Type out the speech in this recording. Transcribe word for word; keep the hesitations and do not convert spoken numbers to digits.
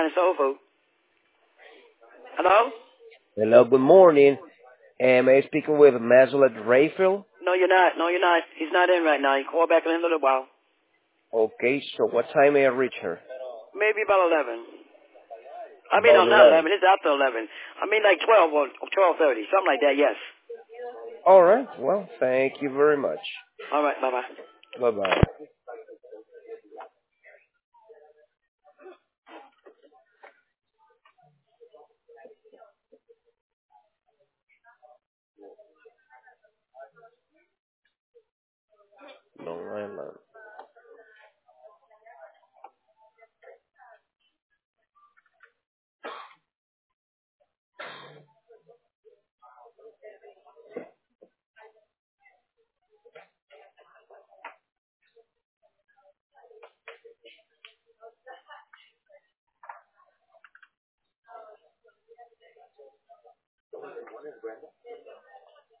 and soul food. Hello? Hello, good morning. Am I speaking with Mazulet Rayfield? No, you're not. No, you're not. He's not in right now. You call back in a little while. Okay, so what time may I reach her? Maybe about eleven. I mean, About no, not eleven. eleven. It's after eleven. I mean, like twelve or twelve thirty, something like that. Yes. All right, well, thank you very much. All right. Bye bye. Bye-bye. Long Island.